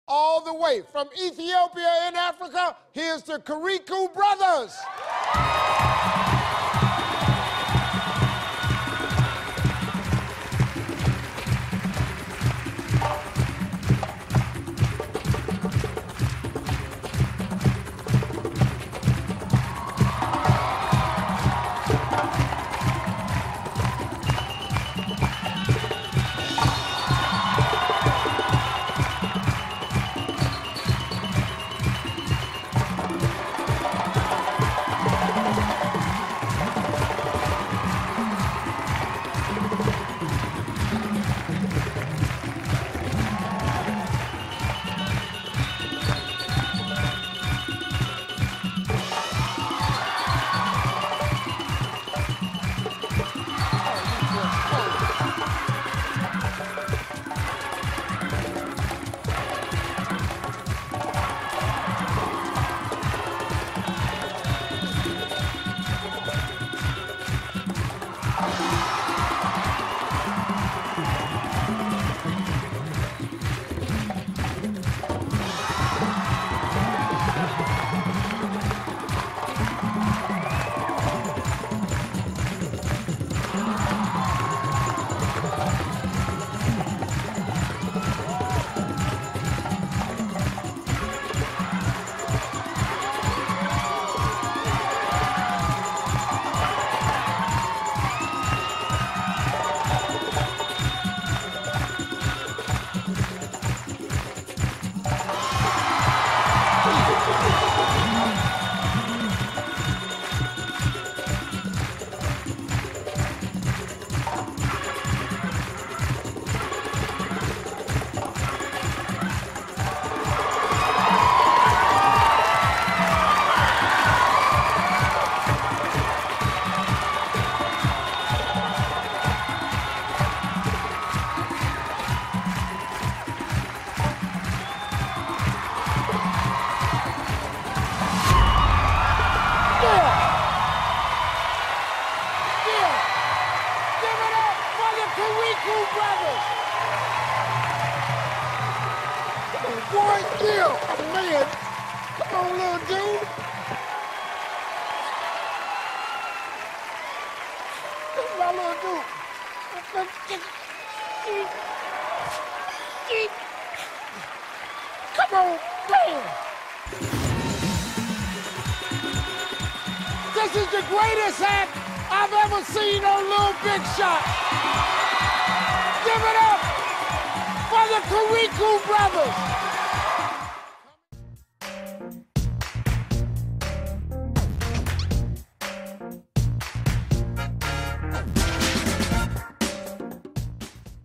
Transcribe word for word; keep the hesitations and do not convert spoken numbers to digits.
all the way from Ethiopia in Africa. Here's the Kirikou Brothers. Kirikou Brothers. Boy, still, man. Come on, little dude. That's my little dude. Come on, man. This is the greatest act I've ever seen on Little Big Shot. Give it up for the Kirikou Brothers.